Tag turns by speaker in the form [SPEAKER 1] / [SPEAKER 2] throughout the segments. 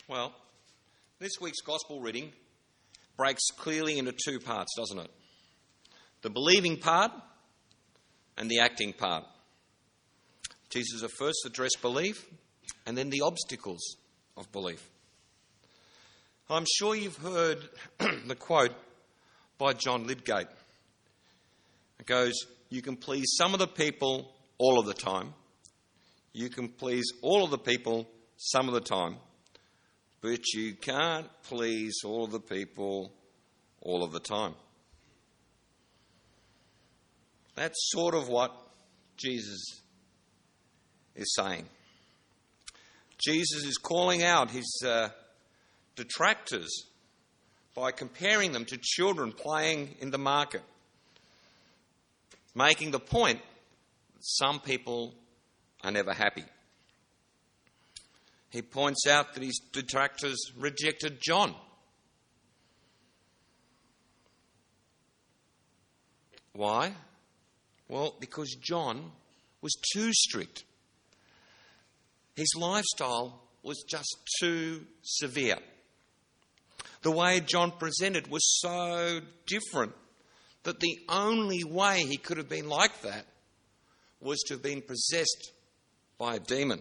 [SPEAKER 1] Well, this week's Gospel reading breaks clearly into two parts, doesn't it? The believing part and the acting part. Jesus will first address belief and then the obstacles of belief. I'm sure you've heard the quote by John Lydgate. It goes, "You can please some of the people all of the time. You can please all of the people some of the time. But you can't please all of the people all of the time." That's sort of what Jesus is saying. Jesus is calling out his detractors by comparing them to children playing in the market, making the point that some people are never happy. He points out that his detractors rejected John. Why? Well, because John was too strict. His lifestyle was just too severe. The way John presented was so different that the only way he could have been like that was to have been possessed by a demon.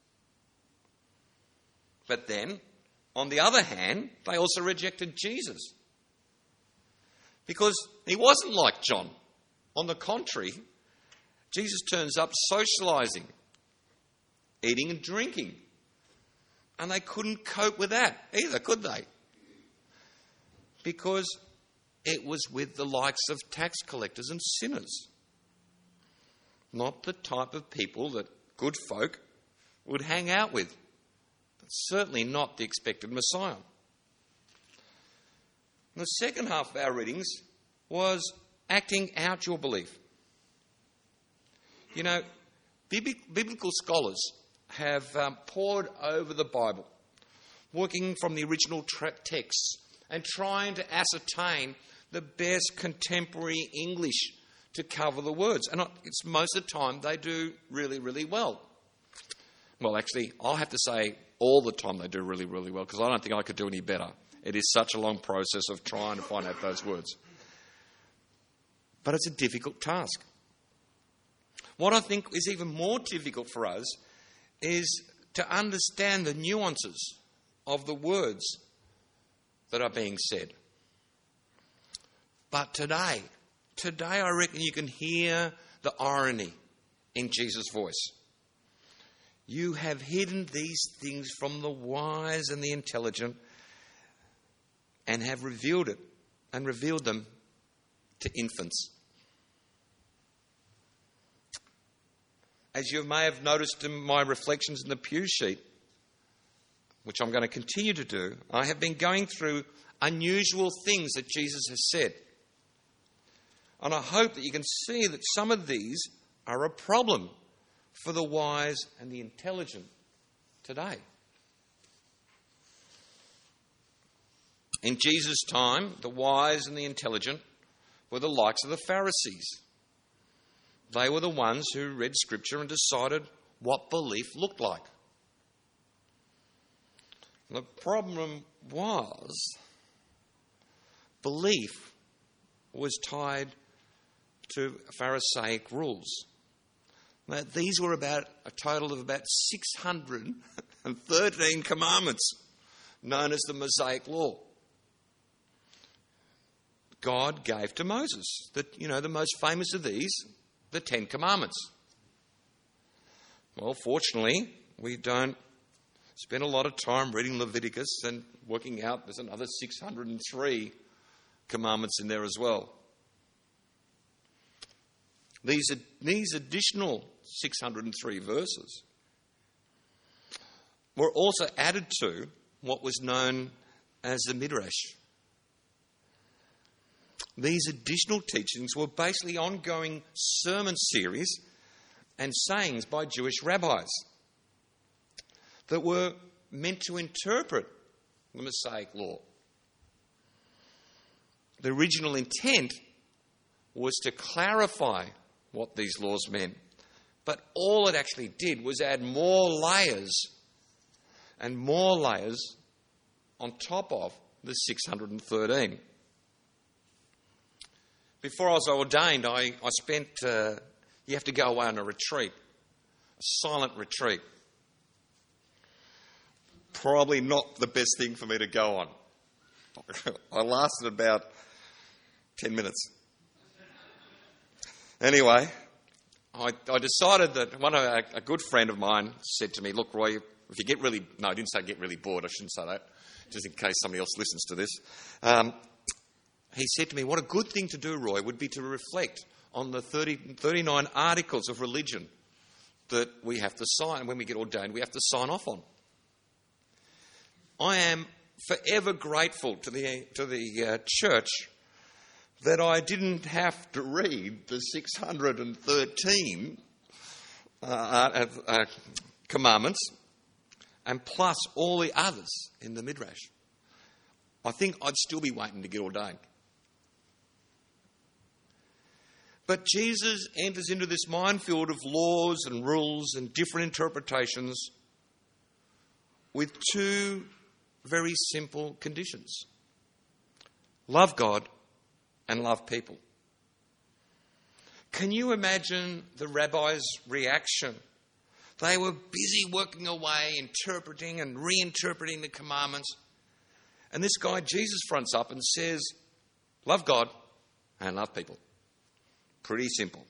[SPEAKER 1] But then, on the other hand, they also rejected Jesus because he wasn't like John. On the contrary, Jesus turns up socialising, eating and drinking. And they couldn't cope with that either, could they? Because it was with the likes of tax collectors and sinners. Not the type of people that good folk would hang out with. But certainly not the expected Messiah. And the second half of our readings was acting out your belief. You know, biblical scholars have pored over the Bible, working from the original texts and trying to ascertain the best contemporary English to cover the words. And it's most of the time they do really, really well. Well, actually, I'll have to say all the time they do really, really well because I don't think I could do any better. It is such a long process of trying to find out those words. But it's a difficult task. What I think is even more difficult for us is to understand the nuances of the words that are being said. But today I reckon you can hear the irony in Jesus' voice. You have hidden these things from the wise and the intelligent and have revealed them to infants. As you may have noticed in my reflections in the Pew sheet, which I'm going to continue to do, I have been going through unusual things that Jesus has said. And I hope that you can see that some of these are a problem for the wise and the intelligent today. In Jesus' time, the wise and the intelligent were the likes of the Pharisees. They were the ones who read Scripture and decided what belief looked like. The problem was belief was tied to Pharisaic rules. Now, these were about a total of about 613 commandments, known as the Mosaic Law. God gave to Moses, the most famous of these, the 10 Commandments. Well, fortunately, we don't spend a lot of time reading Leviticus and working out there's another 603 commandments in there as well. These additional 603 verses were also added to what was known as the Midrash. These additional teachings were basically ongoing sermon series and sayings by Jewish rabbis that were meant to interpret the Mosaic Law. The original intent was to clarify what these laws meant, but all it actually did was add more layers and more layers on top of the 613. Before I was ordained, I spent, you have to go away on a retreat, a silent retreat. Probably not the best thing for me to go on. I lasted about 10 minutes. Anyway, I decided that a good friend of mine said to me, look, Roy, if you get really, no, I didn't say get really bored, I shouldn't say that, just in case somebody else listens to this. He said to me, what a good thing to do, Roy, would be to reflect on the 39 articles of religion that we have to sign, when we get ordained, we have to sign off on. I am forever grateful to the church that I didn't have to read the 613 commandments and plus all the others in the Midrash. I think I'd still be waiting to get ordained. But Jesus enters into this minefield of laws and rules and different interpretations with two very simple conditions. Love God and love people. Can you imagine the rabbis' reaction? They were busy working away, interpreting and reinterpreting the commandments. And this guy, Jesus, fronts up and says, love God and love people. Pretty simple.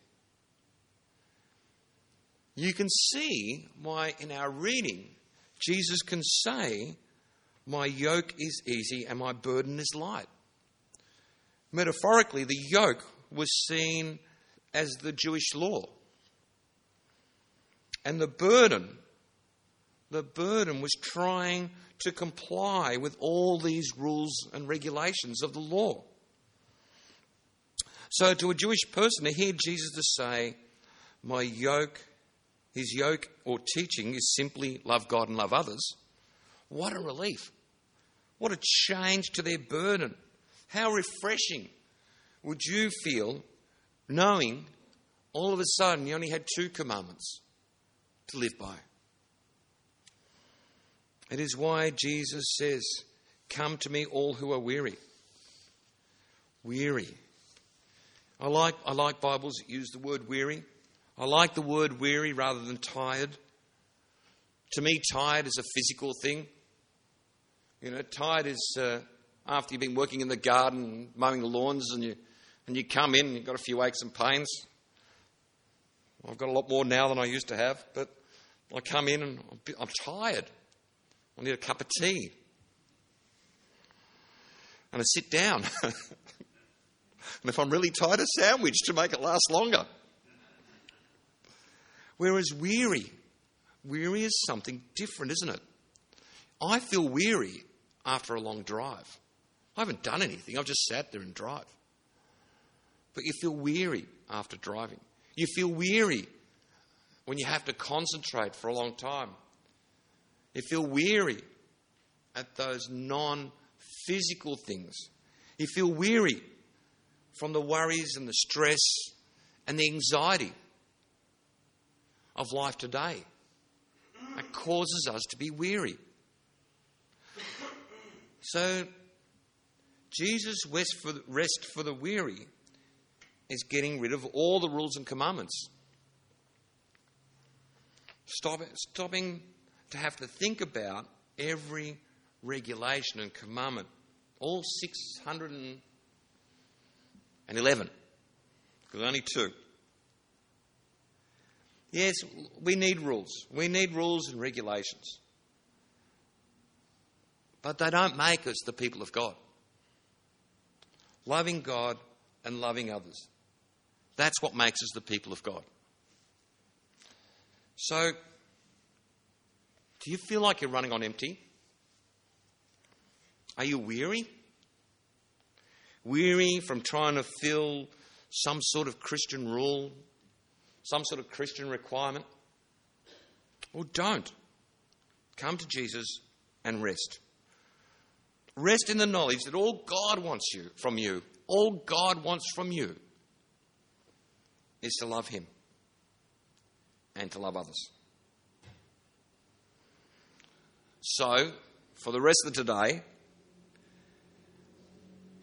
[SPEAKER 1] You can see why in our reading, Jesus can say, my yoke is easy and my burden is light. Metaphorically, the yoke was seen as the Jewish law. And the burden was trying to comply with all these rules and regulations of the law. So to a Jewish person, to hear Jesus to say, my yoke, his yoke or teaching is simply love God and love others, what a relief. What a change to their burden. How refreshing would you feel knowing all of a sudden you only had 2 commandments to live by? It is why Jesus says, come to me all who are weary. Weary. I like Bibles that use the word weary. I like the word weary rather than tired. To me, tired is a physical thing. You know, tired is after you've been working in the garden, mowing the lawns, and you come in and you've got a few aches and pains. I've got a lot more now than I used to have, but I come in and I'm tired. I need a cup of tea. And I sit down. And if I'm really tired, a sandwich to make it last longer. Whereas weary is something different, isn't it? I feel weary after a long drive. I haven't done anything. I've just sat there and drive. But you feel weary after driving. You feel weary when you have to concentrate for a long time. You feel weary at those non-physical things. You feel weary from the worries and the stress and the anxiety of life today. It causes us to be weary. So, Jesus' rest for the weary is getting rid of all the rules and commandments. Stopping to have to think about every regulation and commandment. All 611. Because only 2. Yes, we need rules. We need rules and regulations. But they don't make us the people of God. Loving God and loving others. That's what makes us the people of God. So, do you feel like you're running on empty? Are you weary? Weary from trying to fill some sort of Christian rule, some sort of Christian requirement? Well, don't. Come to Jesus and rest. Rest in the knowledge that all God wants from you, is to love him and to love others. So, for the rest of today,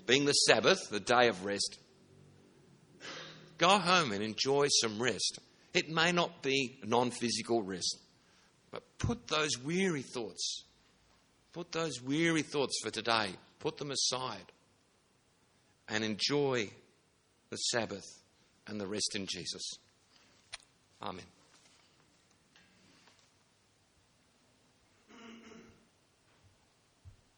[SPEAKER 1] being the Sabbath, the day of rest. Go home and enjoy some rest. It may not be non-physical rest, but put those weary thoughts for today, put them aside and enjoy the Sabbath and the rest in Jesus. Amen.